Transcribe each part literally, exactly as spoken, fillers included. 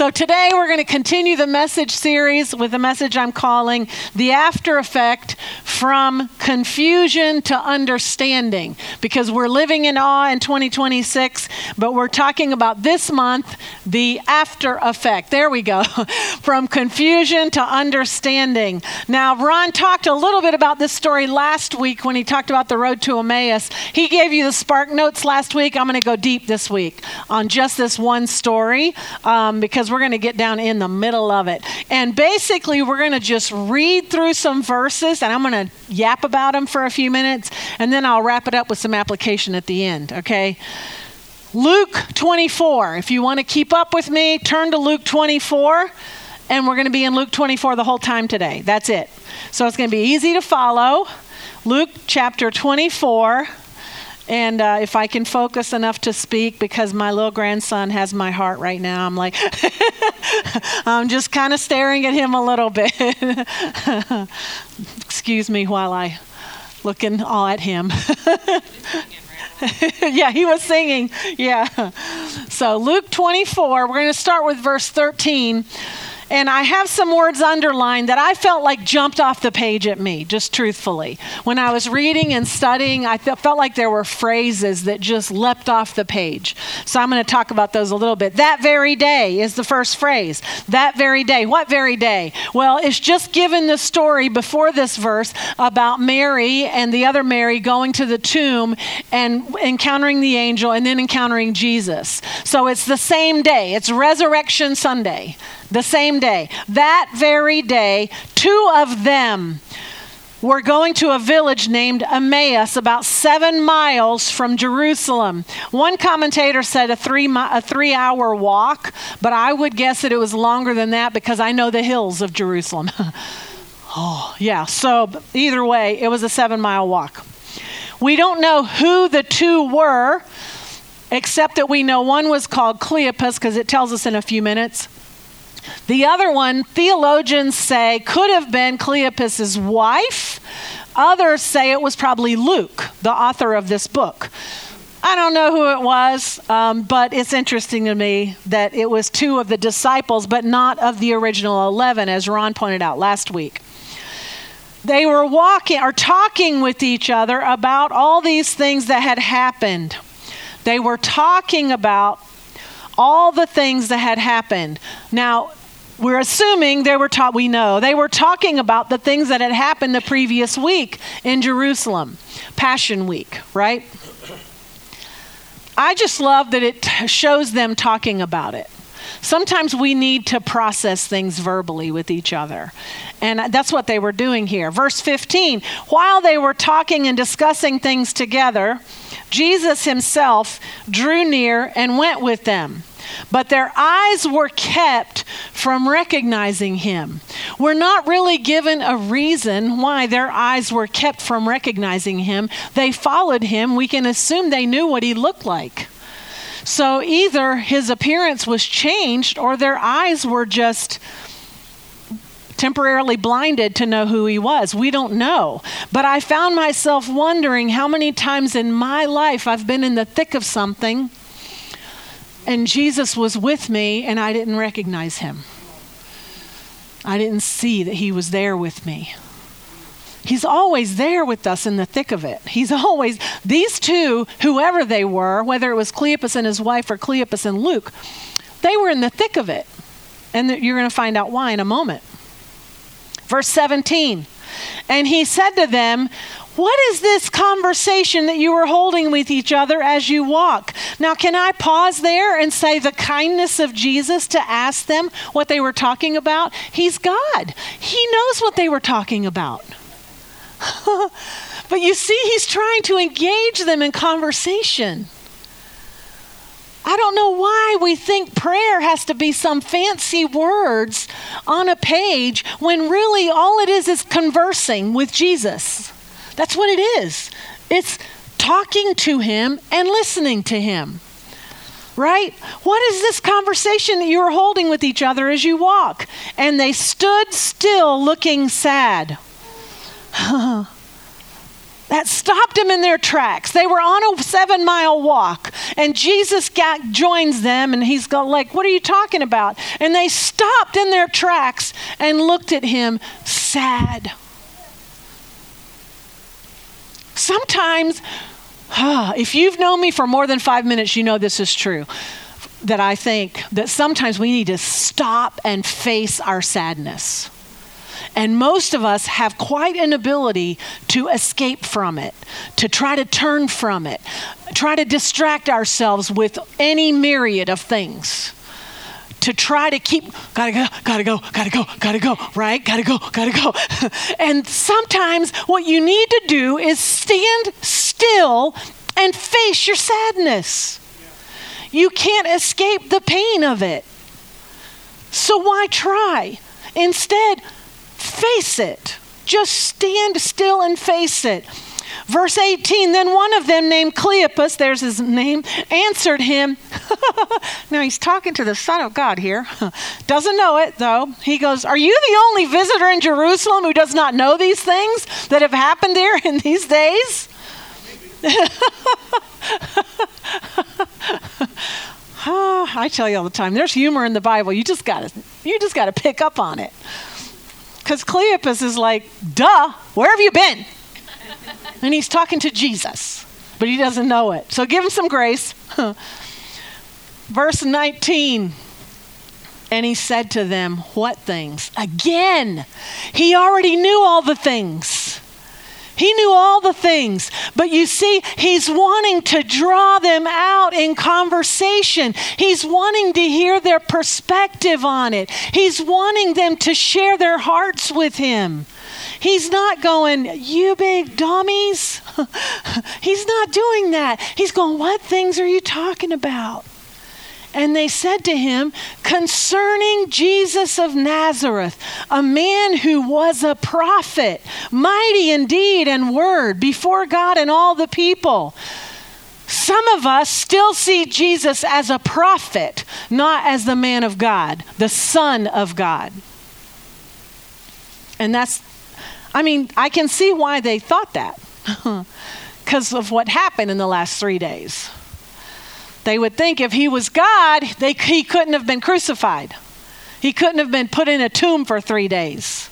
So today we're going to continue the message series with a message I'm calling The After Effect from Confusion to Understanding, because we're living in awe in twenty twenty-six, but we're talking about this month, the after effect. There we go. From confusion to understanding. Now, Ron talked a little bit about this story last week when he talked about the road to Emmaus. He gave you the Spark Notes last week. I'm going to go deep this week on just this one story um, because we're going to get down in the middle of it. And basically, we're going to just read through some verses, and I'm going to yap about them for a few minutes, and then I'll wrap it up with some application at the end, okay? Luke twenty-four. If you want to keep up with me, turn to Luke twenty-four, and we're going to be in Luke twenty-four the whole time today. That's it. So it's going to be easy to follow. Luke chapter twenty-four. And uh, if I can focus enough to speak, because my little grandson has my heart right now, I'm like, I'm just kind of staring at him a little bit. Excuse me while I looking all at him. Yeah, he was singing. Yeah. So Luke twenty-four, we're going to start with verse thirteen. And I have some words underlined that I felt like jumped off the page at me, just truthfully. When I was reading and studying, I felt like there were phrases that just leapt off the page. So I'm going to talk about those a little bit. That very day is the first phrase. That very day. What very day? Well, it's just given the story before this verse about Mary and the other Mary going to the tomb and encountering the angel and then encountering Jesus. So it's the same day. It's Resurrection Sunday. The same day. That very day, two of them were going to a village named Emmaus, about seven miles from Jerusalem. One commentator said a three mi- a three-hour walk, but I would guess that it was longer than that because I know the hills of Jerusalem. Oh, yeah. So either way, it was a seven-mile walk. We don't know who the two were, except that we know one was called Cleopas, because it tells us in a few minutes. The other one, theologians say, could have been Cleopas's wife. Others say it was probably Luke, the author of this book. I don't know who it was, um, but it's interesting to me that it was two of the disciples, but not of the original eleven, as Ron pointed out last week. They were walking or talking with each other about all these things that had happened. They were talking about all the things that had happened. Now, we're assuming they were taught, we know, they were talking about the things that had happened the previous week in Jerusalem, Passion Week, right? I just love that it shows them talking about it. Sometimes we need to process things verbally with each other. And that's what they were doing here. Verse fifteen, while they were talking and discussing things together, Jesus himself drew near and went with them. But their eyes were kept from recognizing him. We're not really given a reason why their eyes were kept from recognizing him. They followed him. We can assume they knew what he looked like. So either his appearance was changed or their eyes were just temporarily blinded to know who he was. We don't know. But I found myself wondering how many times in my life I've been in the thick of something and Jesus was with me and I didn't recognize him. I didn't see that he was there with me. He's always there with us in the thick of it. He's always, these two, whoever they were, whether it was Cleopas and his wife or Cleopas and Luke, they were in the thick of it. And you're going to find out why in a moment. Verse seventeen, and he said to them, what is this conversation that you are holding with each other as you walk? Now, can I pause there and say the kindness of Jesus to ask them what they were talking about? He's God. He knows what they were talking about. But you see, he's trying to engage them in conversation. I don't know why we think prayer has to be some fancy words on a page when really all it is is conversing with Jesus. That's what it is. It's talking to him and listening to him. Right? What is this conversation that you are holding with each other as you walk? And they stood still looking sad. that stopped them in their tracks. They were on a seven mile walk, and Jesus got, joins them, and he's go, like, what are you talking about? And they stopped in their tracks and looked at him sad. Sometimes, uh, if you've known me for more than five minutes, you know this is true. That I think that sometimes we need to stop and face our sadness. And most of us have quite an ability to escape from it, to try to turn from it, try to distract ourselves with any myriad of things, to try to keep, gotta go, gotta go, gotta go, gotta go, right? Gotta go, gotta go. And sometimes what you need to do is stand still and face your sadness. You can't escape the pain of it. So why try? Instead, face it. Just stand still and face it. Verse eighteen, then one of them named Cleopas, there's his name, answered him. Now he's talking to the Son of God here. Doesn't know it though. He goes, are you the only visitor in Jerusalem who does not know these things that have happened there in these days? Oh, I tell you all the time, there's humor in the Bible. You just gotta, you just gotta pick up on it. Because Cleopas is like, duh, where have you been? And he's talking to Jesus, but he doesn't know it. So give him some grace. Verse nineteen, and he said to them, what things? Again, he already knew all the things. He knew all the things, but you see, he's wanting to draw them out in conversation. He's wanting to hear their perspective on it. He's wanting them to share their hearts with him. He's not going, you big dummies. He's not doing that. He's going, what things are you talking about? And they said to him, concerning Jesus of Nazareth, a man who was a prophet, mighty in deed and word before God and all the people. Some of us still see Jesus as a prophet, not as the man of God, the Son of God. And that's, I mean, I can see why they thought that because of what happened in the last three days. They would think if he was God, they, he couldn't have been crucified. He couldn't have been put in a tomb for three days.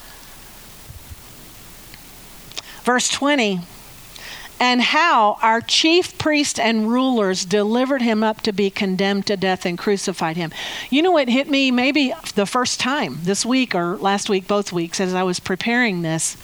Verse twenty, and how our chief priests and rulers delivered him up to be condemned to death and crucified him. You know what hit me maybe the first time this week or last week, both weeks, as I was preparing this?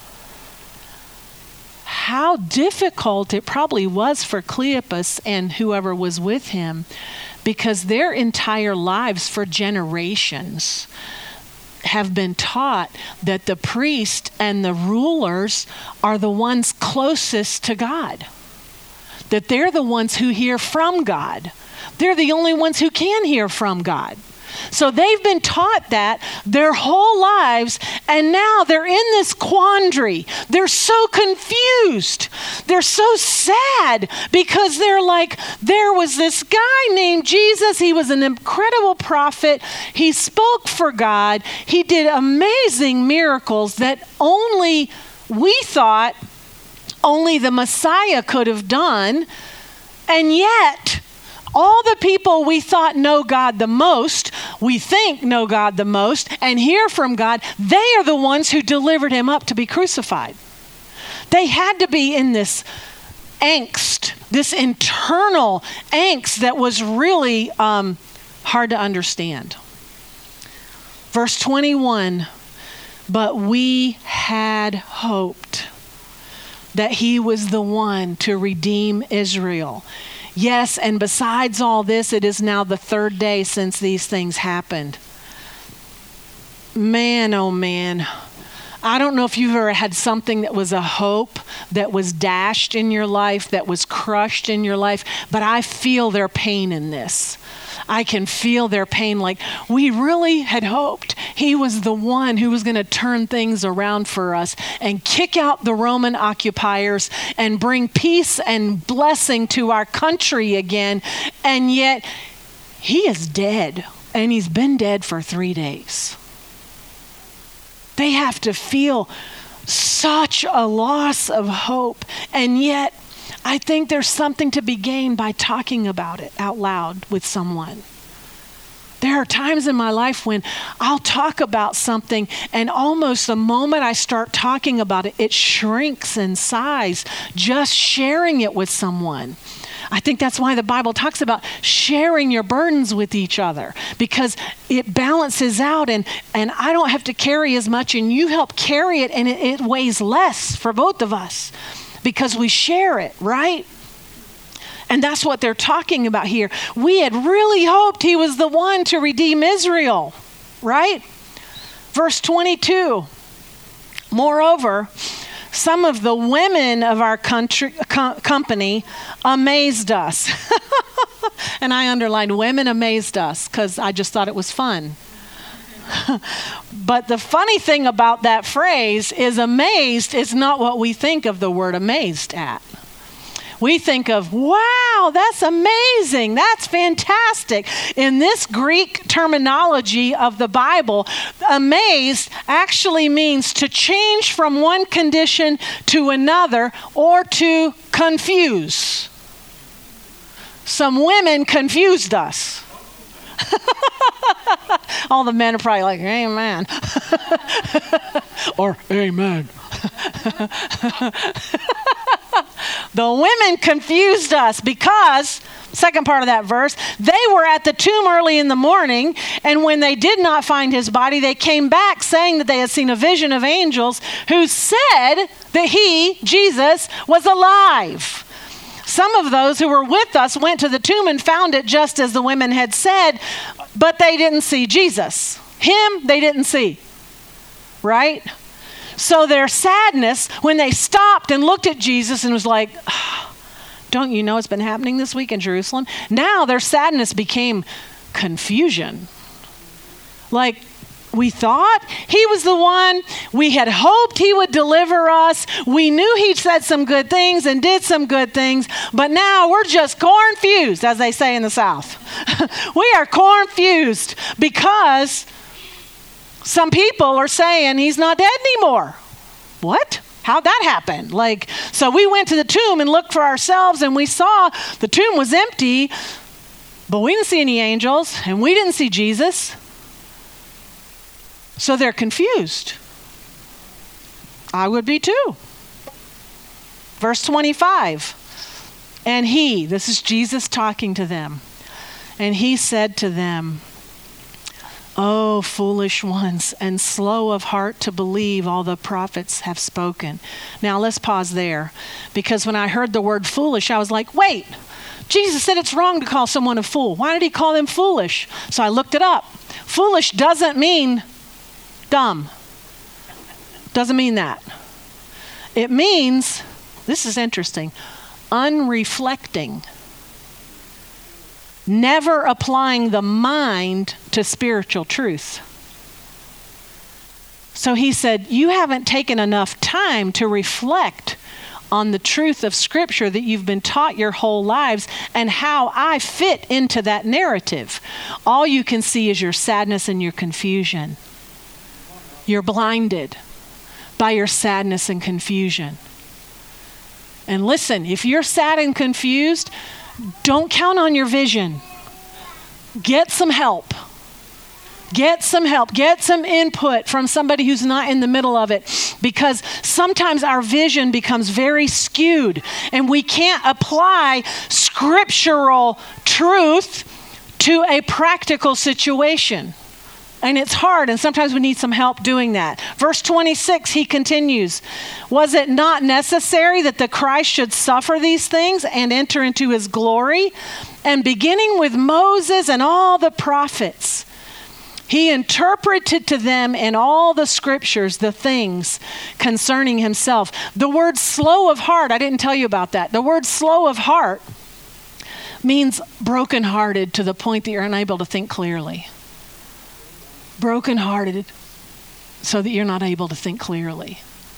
How difficult it probably was for Cleopas and whoever was with him, because their entire lives for generations have been taught that the priest and the rulers are the ones closest to God, that they're the ones who hear from God. They're the only ones who can hear from God. So they've been taught that their whole lives, and now they're in this quandary. They're so confused. They're so sad because they're like, there was this guy named Jesus. He was an incredible prophet. He spoke for God. He did amazing miracles that only we thought only the Messiah could have done. And yet, all the people we thought know God the most, we think know God the most, and hear from God, they are the ones who delivered him up to be crucified. They had to be in this angst, this internal angst that was really um, hard to understand. Verse twenty-one, but we had hoped that he was the one to redeem Israel. Yes, and besides all this, it is now the third day since these things happened. Man, oh man. I don't know if you've ever had something that was a hope that was dashed in your life, that was crushed in your life, but I feel their pain in this. I can feel their pain. Like, we really had hoped he was the one who was going to turn things around for us and kick out the Roman occupiers and bring peace and blessing to our country again. And yet he is dead, and he's been dead for three days. They have to feel Such a loss of hope. And yet, I think there's something to be gained by talking about it out loud with someone. There are times in my life when I'll talk about something and almost the moment I start talking about it, it shrinks in size, just sharing it with someone. I think that's why the Bible talks about sharing your burdens with each other, because it balances out and, and I don't have to carry as much and you help carry it and it, it weighs less for both of us because we share it, right? And that's what they're talking about here. We had really hoped he was the one to redeem Israel, right? Verse twenty-two, moreover, some of the women of our country, co- company amazed us. And I underlined women amazed us because I just thought it was fun. But the funny thing about that phrase is amazed is not what we think of the word amazed at. We think of, wow, that's amazing. That's fantastic. In this Greek terminology of the Bible, amazed actually means to change from one condition to another or to confuse. Some women confused us. All the men are probably like, amen. Or amen. The women confused us because, second part of that verse, they were at the tomb early in the morning, and when they did not find his body, they came back saying that they had seen a vision of angels who said that he, Jesus, was alive. Some of those who were with us went to the tomb and found it just as the women had said, but they didn't see Jesus. Him, they didn't see. Right? So their sadness, when they stopped and looked at Jesus and was like, oh, don't you know it's been happening this week in Jerusalem? Now their sadness became confusion. Like, we thought he was the one. We had hoped he would deliver us. We knew he said some good things and did some good things, but now we're just cornfused, as they say in the South. We are cornfused because some people are saying he's not dead anymore. What? How'd that happen? Like, so we went to the tomb and looked for ourselves and we saw the tomb was empty, but we didn't see any angels and we didn't see Jesus. So they're confused. I would be too. Verse twenty-five. And he, this is Jesus talking to them, and he said to them, "Oh, foolish ones, and slow of heart to believe all the prophets have spoken." Now let's pause there, because when I heard the word foolish, I was like, wait, Jesus said it's wrong to call someone a fool. Why did he call them foolish? So I looked it up. Foolish doesn't mean dumb. Doesn't mean that. It means, this is interesting, unreflecting. Never applying the mind to spiritual truth. So he said, you haven't taken enough time to reflect on the truth of Scripture that you've been taught your whole lives and how I fit into that narrative. All you can see is your sadness and your confusion. You're blinded by your sadness and confusion. And listen, if you're sad and confused, don't count on your vision. Get some help. Get some help. Get some input from somebody who's not in the middle of it, because sometimes our vision becomes very skewed and we can't apply scriptural truth to a practical situation. And it's hard, and sometimes we need some help doing that. Verse twenty-six, he continues, was it not necessary that the Christ should suffer these things and enter into his glory? And beginning with Moses and all the prophets, he interpreted to them in all the scriptures the things concerning himself. The word slow of heart, I didn't tell you about that. The word slow of heart means brokenhearted to the point that you're unable to think clearly. Brokenhearted so that you're not able to think clearly.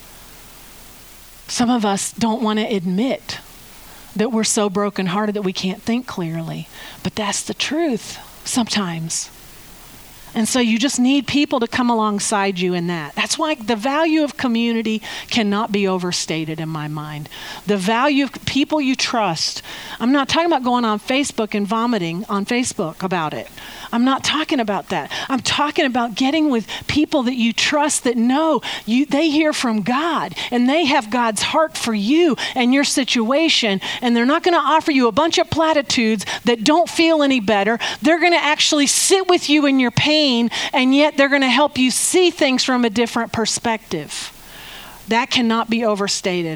Some of us don't want to admit that we're so brokenhearted that we can't think clearly. But that's the truth sometimes. And so you just need people to come alongside you in that. That's why the value of community cannot be overstated in my mind. The value of people you trust. I'm not talking about going on Facebook and vomiting on Facebook about it. I'm not talking about that. I'm talking about getting with people that you trust, that know you, they hear from God and they have God's heart for you and your situation. And they're not going to offer you a bunch of platitudes that don't feel any better. They're going to actually sit with you in your pain, and yet they're going to help you see things from a different perspective. That cannot be overstated.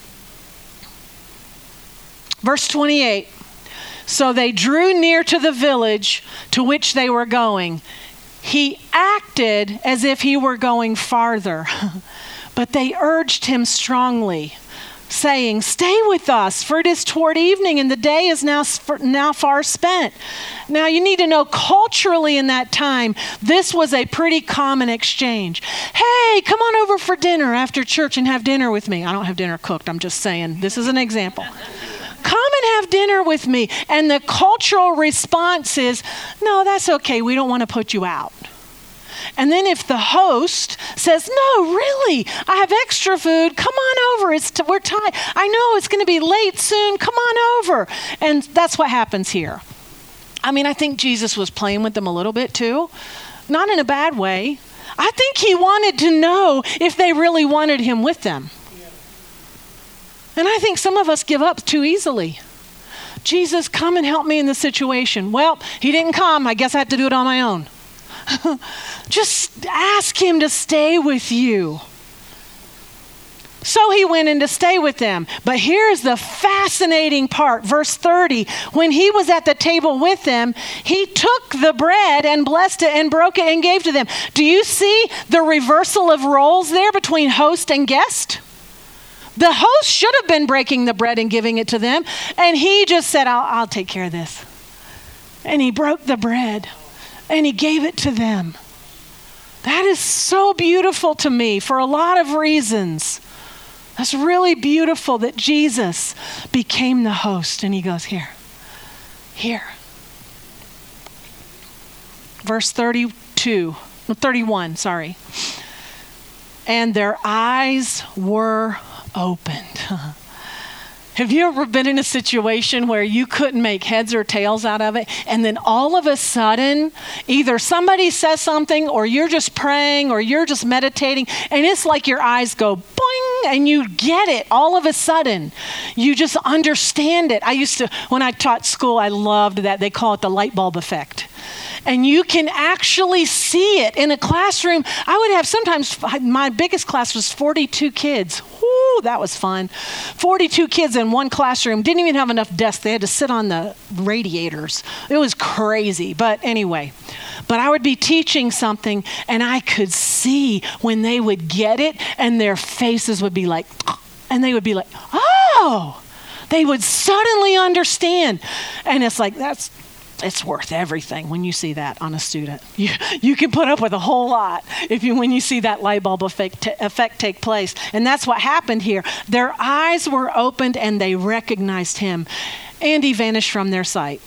Verse twenty-eight. So they drew near to the village to which they were going. He acted as if he were going farther, but they urged him strongly, saying, "Stay with us, for it is toward evening, and the day is now, now far spent." Now you need to know, culturally in that time, this was a pretty common exchange. Hey, come on over for dinner after church and have dinner with me. I don't have dinner cooked, I'm just saying. This is an example. Come and have dinner with me. And the cultural response is, no, that's okay. We don't want to put you out. And then if the host says, no, really, I have extra food. Come on over. It's t- we're tired. I know it's going to be late soon. Come on over. And that's what happens here. I mean, I think Jesus was playing with them a little bit too. Not in a bad way. I think he wanted to know if they really wanted him with them. And I think some of us give up too easily. Jesus, come and help me in this situation. Well, he didn't come. I guess I have to do it on my own. Just ask him to stay with you. So he went in to stay with them. But here's the fascinating part. Verse thirty, when he was at the table with them, he took the bread and blessed it and broke it and gave to them. Do you see the reversal of roles there between host and guest? The host should have been breaking the bread and giving it to them. And he just said, I'll, I'll take care of this. And he broke the bread and he gave it to them. That is so beautiful to me for a lot of reasons. That's really beautiful that Jesus became the host. And he goes, here, here. Verse thirty-two, thirty-one, sorry. And their eyes were opened. Have you ever been in a situation where you couldn't make heads or tails out of it, and then all of a sudden either somebody says something or you're just praying or you're just meditating and it's like your eyes go boing and you get it all of a sudden. You just understand it. I used to, when I taught school, I loved that. They call it the light bulb effect. And you can actually see it in a classroom. I would have sometimes, my biggest class was forty-two kids. Whoo, that was fun. forty-two kids in one classroom. Didn't even have enough desks. They had to sit on the radiators. It was crazy. But anyway, but I would be teaching something and I could see when they would get it and their faces would be like, and they would be like, oh, they would suddenly understand. And it's like, that's, it's worth everything when you see that on a student. You you can put up with a whole lot if you when you see that light bulb effect, t- effect take place. And that's what happened here. Their eyes were opened and they recognized him. And he vanished from their sight.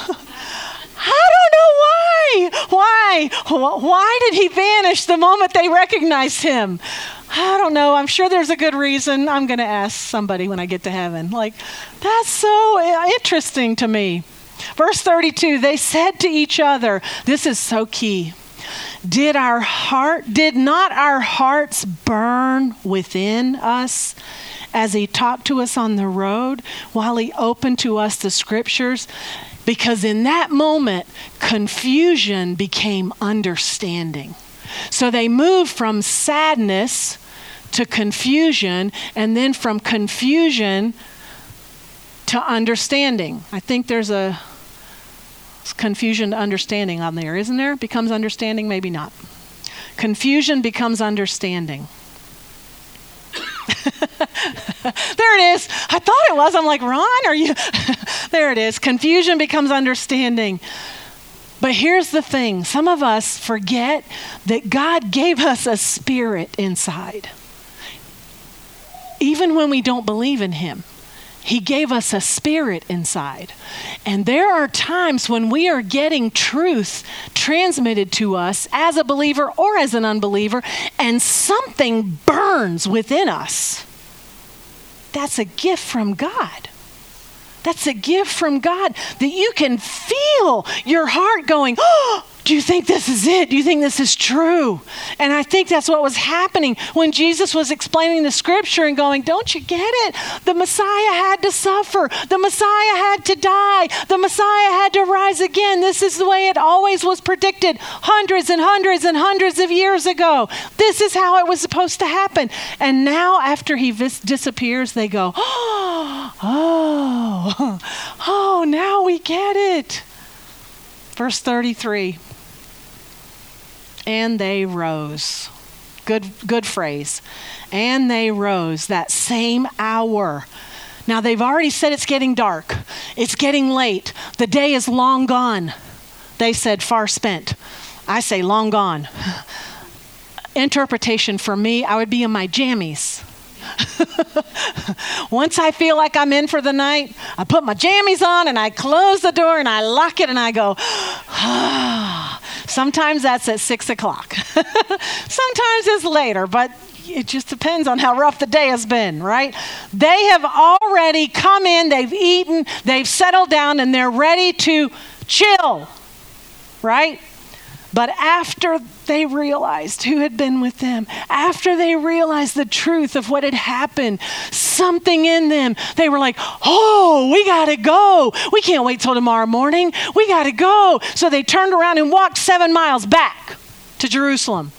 I don't know why. Why? Why did he vanish the moment they recognized him? I don't know. I'm sure there's a good reason. I'm going to ask somebody when I get to heaven. Like, that's so interesting to me. Verse thirty-two, they said to each other, this is so key. Did our heart, did not our hearts burn within us as he talked to us on the road while he opened to us the scriptures? Because in that moment, confusion became understanding. So they moved from sadness to confusion, and then from confusion to understanding. I think there's a confusion to understanding on there, isn't there? Becomes understanding, maybe not. Confusion becomes understanding. There it is. I thought it was. I'm like, Ron, are you? There it is. Confusion becomes understanding. But here's the thing. Some of us forget that God gave us a spirit inside. Even when we don't believe in him, He gave us a spirit inside. And there are times when we are getting truth transmitted to us as a believer or as an unbeliever, and something burns within us. That's a gift from God. That's a gift from God that you can feel your heart going, oh, do you think this is it? Do you think this is true? And I think that's what was happening when Jesus was explaining the scripture and going, don't you get it? The Messiah had to suffer. The Messiah had to die. The Messiah had to rise again. This is the way it always was predicted hundreds and hundreds and hundreds of years ago. This is how it was supposed to happen. And now after he vis- disappears, they go, oh, oh, oh, now we get it. Verse thirty-three. And they rose. Good, good phrase. And they rose that same hour. Now they've already said it's getting dark. It's getting late. The day is long gone. They said far spent. I say long gone. Interpretation for me, I would be in my jammies. Once I feel like I'm in for the night, I put my jammies on and I close the door and I lock it and I go, ah. Sometimes that's at six o'clock. Sometimes it's later, but it just depends on how rough the day has been, right? They have already come in, they've eaten, they've settled down, and they're ready to chill, right? But after they realized who had been with them, after they realized the truth of what had happened, something in them, they were like, oh, we got to go. We can't wait till tomorrow morning. We got to go. So they turned around and walked seven miles back to Jerusalem.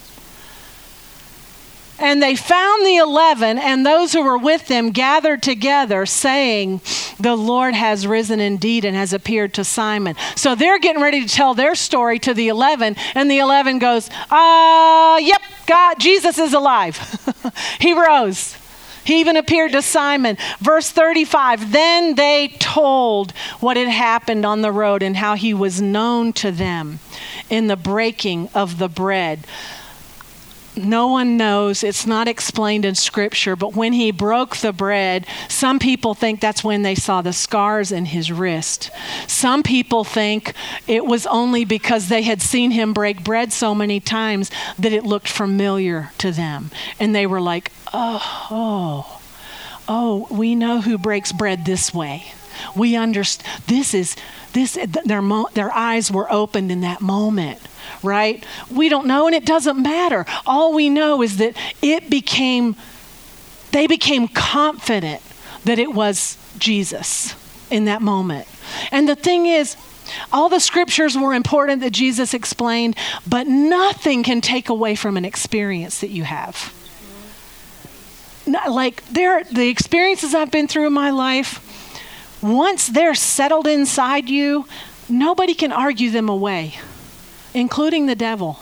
And they found the eleven and those who were with them gathered together saying, the Lord has risen indeed and has appeared to Simon. So they're getting ready to tell their story to the eleven. And the eleven goes, uh, yep, God, Jesus is alive. He rose. He even appeared to Simon. Verse thirty-five, then they told what had happened on the road and how he was known to them in the breaking of the bread. No one knows. It's not explained in scripture, but when he broke the bread, some people think that's when they saw the scars in his wrist. Some people think it was only because they had seen him break bread so many times that it looked familiar to them. And they were like, oh, oh, oh, we know who breaks bread this way. We understand. This is, this, their, mo- their eyes were opened in that moment. Right? We don't know, and it doesn't matter. All we know is that it became, they became confident that it was Jesus in that moment. And the thing is, all the scriptures were important that Jesus explained, but nothing can take away from an experience that you have. Like there, the experiences I've been through in my life, once they're settled inside you, nobody can argue them away. Including the devil.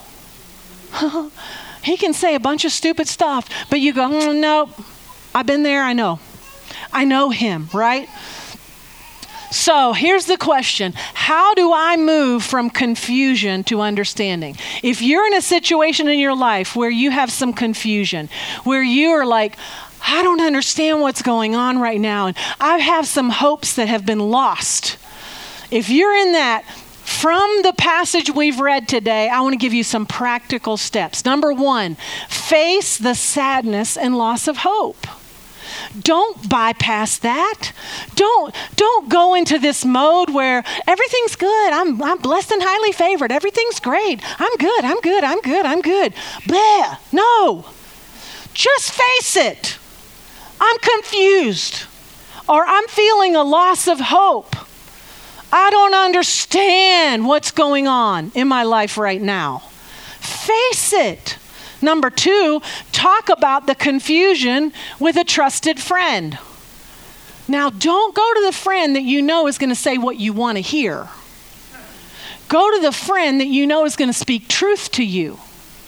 He can say a bunch of stupid stuff, but you go, mm, nope, I've been there, I know. I know him, right? So here's the question. How do I move from confusion to understanding? If you're in a situation in your life where you have some confusion, where you are like, I don't understand what's going on right now, and I have some hopes that have been lost. If you're in that, from the passage we've read today, I want to give you some practical steps. Number one, face the sadness and loss of hope. Don't bypass that. Don't, don't go into this mode where everything's good. I'm, I'm blessed and highly favored. Everything's great. I'm good. I'm good. I'm good. I'm good. Bleh. No. Just face it. I'm confused. Or I'm feeling a loss of hope. I don't understand what's going on in my life right now. Face it. Number two, talk about the confusion with a trusted friend. Now, don't go to the friend that you know is going to say what you want to hear. Go to the friend that you know is going to speak truth to you.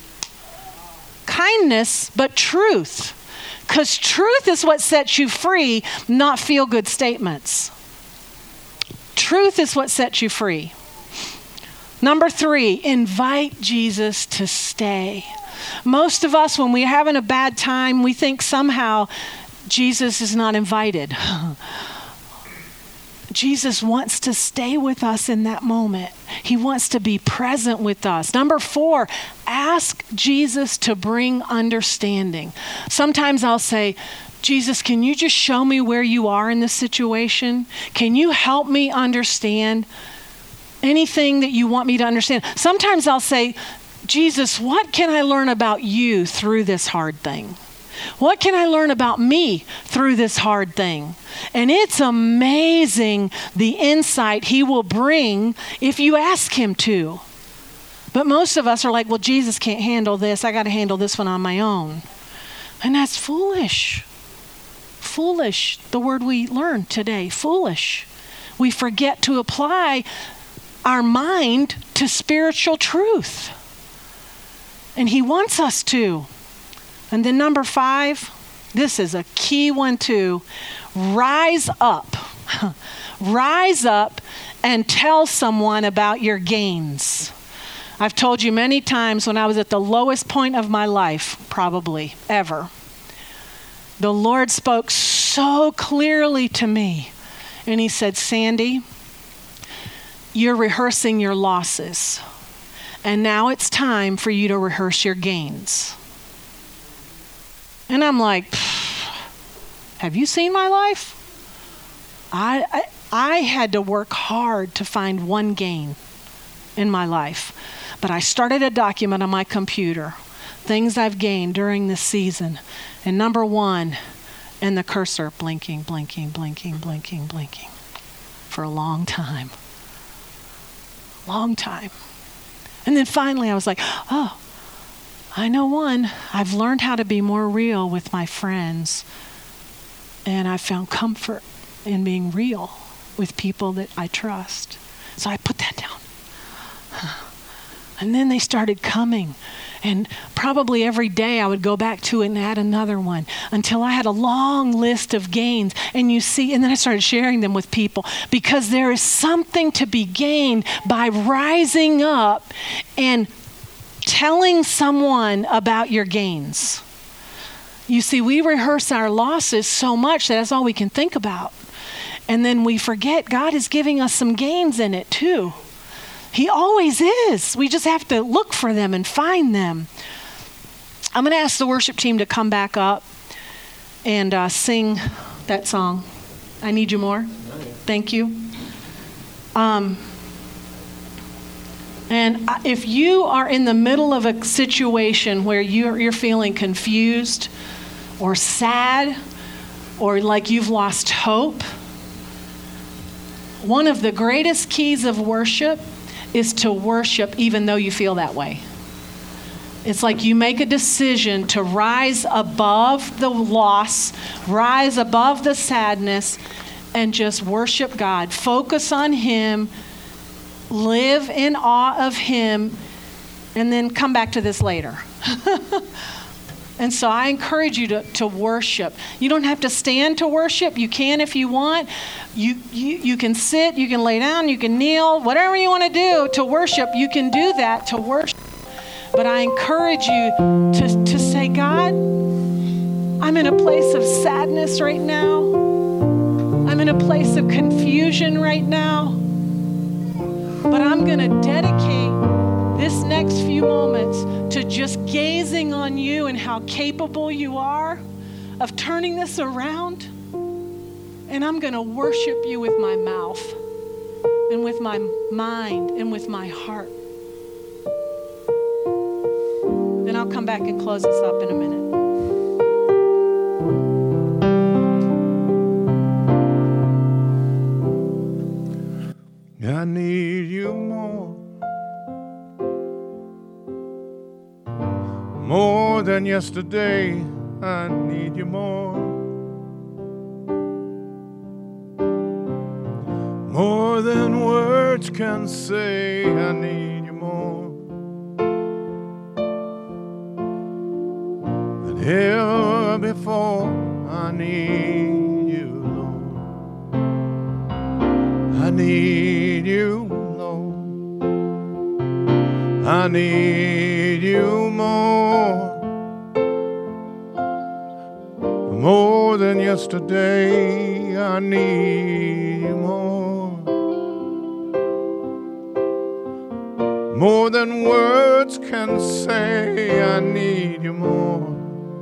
Kindness, but truth. Because truth is what sets you free, not feel-good statements. Truth is what sets you free. Number three, invite Jesus to stay. Most of us, when we're having a bad time, we think somehow Jesus is not invited. Jesus wants to stay with us in that moment. He wants to be present with us. Number four, ask Jesus to bring understanding. Sometimes I'll say, Jesus, can you just show me where you are in this situation? Can you help me understand anything that you want me to understand? Sometimes I'll say, Jesus, what can I learn about you through this hard thing? What can I learn about me through this hard thing? And it's amazing the insight he will bring if you ask him to. But most of us are like, well, Jesus can't handle this. I got to handle this one on my own. And that's foolish. Foolish, the word we learned today, foolish. We forget to apply our mind to spiritual truth. And he wants us to. And then number five, this is a key one too. Rise up. Rise up and tell someone about your gains. I've told you many times when I was at the lowest point of my life, probably ever, the Lord spoke so clearly to me. And he said, Sandy, you're rehearsing your losses. And now it's time for you to rehearse your gains. And I'm like, have you seen my life? I, I I had to work hard to find one gain in my life. But I started a document on my computer, things I've gained during this season. And number one, and the cursor blinking, blinking, blinking, blinking, blinking for a long time. Long time. And then finally I was like, oh, I know one. I've learned how to be more real with my friends. And I found comfort in being real with people that I trust. So I put that down. And then they started coming. And probably every day I would go back to it and add another one until I had a long list of gains. And you see, and then I started sharing them with people because there is something to be gained by rising up and telling someone about your gains. You see, we rehearse our losses so much that that's all we can think about. And then we forget God is giving us some gains in it too. He always is. We just have to look for them and find them. I'm going to ask the worship team to come back up and uh, sing that song. I Need You More. Thank you. Um, and if you are in the middle of a situation where you're, you're feeling confused or sad or like you've lost hope, one of the greatest keys of worship is to worship even though you feel that way. It's like you make a decision to rise above the loss, rise above the sadness, and just worship God. Focus on Him, live in awe of Him, and then come back to this later. And so I encourage you to, to worship. You don't have to stand to worship. You can if you want. You, you you can sit, you can lay down, you can kneel, whatever you want to do to worship, you can do that to worship. But I encourage you to, to say, God, I'm in a place of sadness right now. I'm in a place of confusion right now. But I'm going to dedicate this next few moments to just gazing on you and how capable you are of turning this around. And I'm going to worship you with my mouth and with my mind and with my heart. Then I'll come back and close this up in a minute. I need you more. More than yesterday, I need you more. More than words can say, I need you more. Than ever before, I need you, Lord. I need you, Lord. I need you more. More than yesterday, I need you more. more than words can say. I need you more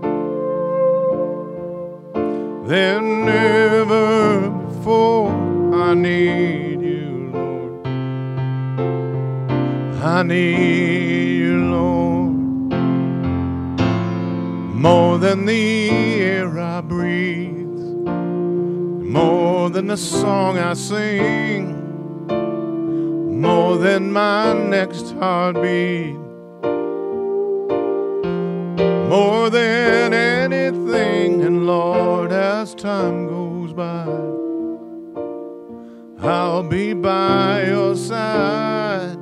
than ever before. I need you, Lord. I need you, Lord, more than the air I breathe, more than the song I sing, more than my next heartbeat, more than anything. And Lord, as time goes by, I'll be by your side,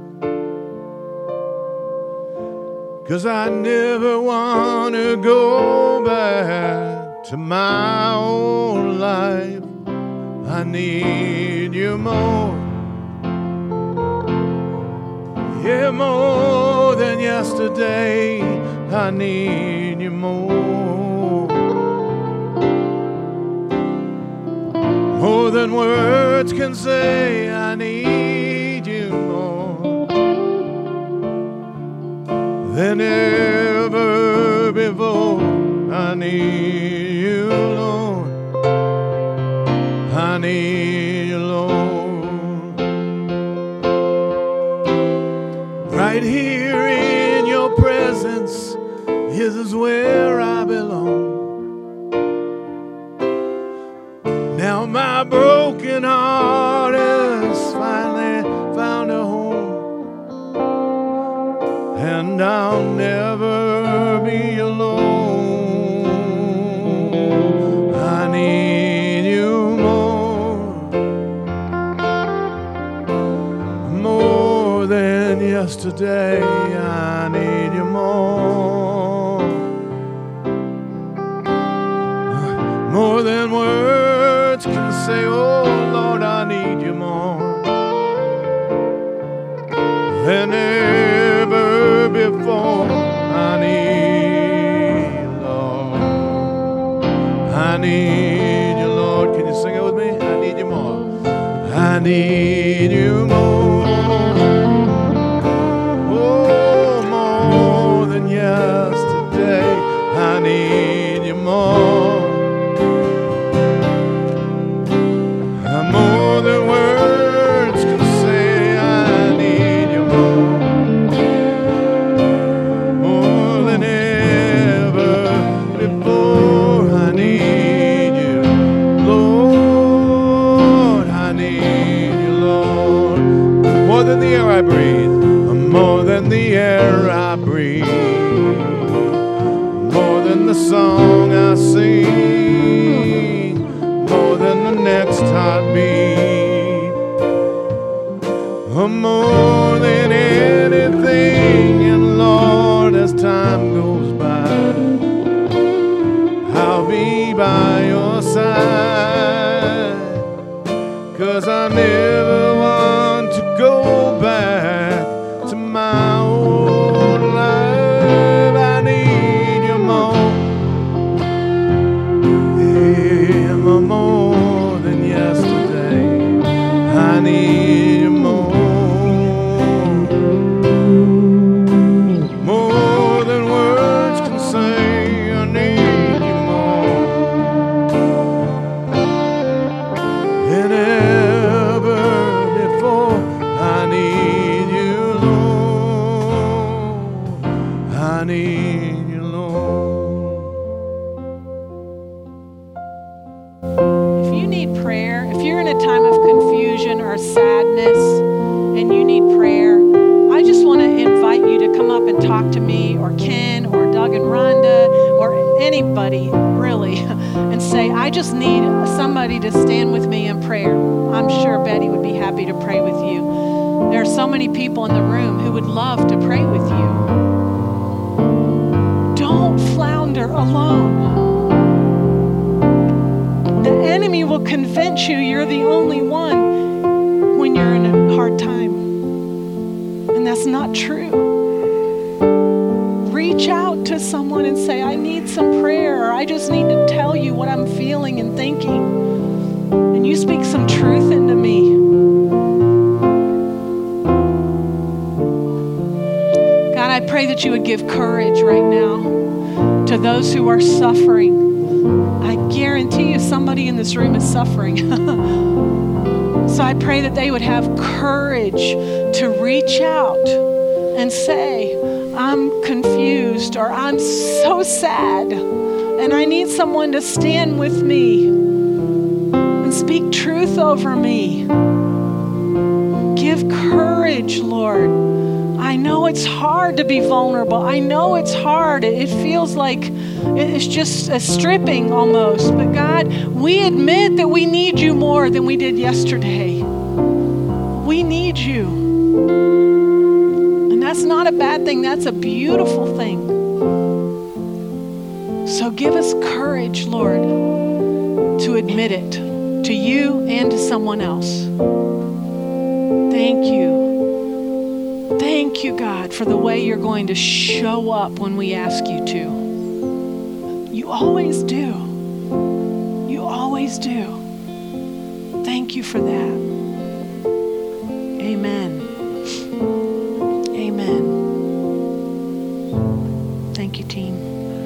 'cause I never want to go back to my old life. I need you more, yeah, more than yesterday. I need you more, more than words can say. I need you more than ever before. I need you, Lord. I need you, Lord. Right here in your presence, this is where I belong. Now my broken heart has finally found a home, and I'll never be alone. I need you more, more than yesterday. I need you more, more than words can say. Oh Lord, I need you more than ever before. I need you, Lord. I need you, Lord. Can you sing it with me? I need you more. I need you more. Oh, more than yesterday. I need you more. More than words can say. I need you more, more than ever before. I need you, Lord. I need you, Lord, more than the air I breathe, more than the air I breathe, more than the song I sing, more than the next heartbeat, more than anything. And Lord, as time goes by, I'll be by your side, 'cause I never want to go back to my old life. I need you more, yeah, more than yesterday. I need you more, more than words can say. I need you more than ever before. I need you, Lord. I need you, Lord. If you need prayer, if you're in a time of confusion or sadness and you need prayer, I just want to invite you to come up and talk to me or Ken or Doug and Rhonda or anybody really and say, I just need somebody to stand with me in prayer. I'm sure Betty would be happy to pray with you. There are so many people in the room who would love to pray with you. Don't flounder alone. The enemy will convince you you're the only one when you're in a hard time. And that's not true. Reach out to someone and say, I need some prayer, or I just need to tell you what I'm feeling and thinking. And you speak some truth into me. pray that you would give courage right now to those who are suffering. I guarantee you somebody in this room is suffering. So I pray that they would have courage to reach out and say, I'm confused, or I'm so sad, and I need someone to stand with me and speak truth over me. Give courage, Lord. I know it's hard to be vulnerable. I know it's hard. It feels like it's just a stripping almost. But God, we admit that we need you more than we did yesterday. We need you. And that's not a bad thing. That's a beautiful thing. So give us courage, Lord, to admit it to you and to someone else. Thank you. Thank you, God, for the way you're going to show up when we ask you to. You always do. You always do. Thank you for that. Amen. Amen. Thank you, team.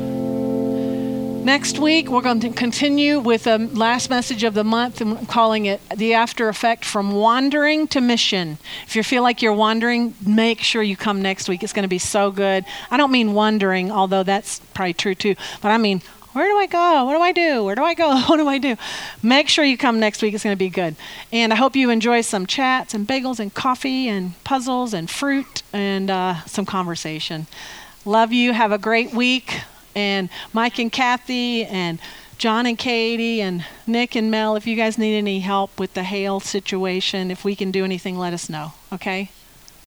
Next week, we're going to continue with the last message of the month, and I'm calling it The After Effect from Wandering to Mission. If you feel like you're wandering, make sure you come next week. It's going to be so good. I don't mean wondering, although that's probably true too, but I mean, where do I go? What do I do? Where do I go? What do I do? Make sure you come next week. It's going to be good. And I hope you enjoy some chats and bagels and coffee and puzzles and fruit and uh, some conversation. Love you. Have a great week. And Mike and Kathy and John and Katie and Nick and Mel, if you guys need any help with the hail situation, if we can do anything, let us know. Okay?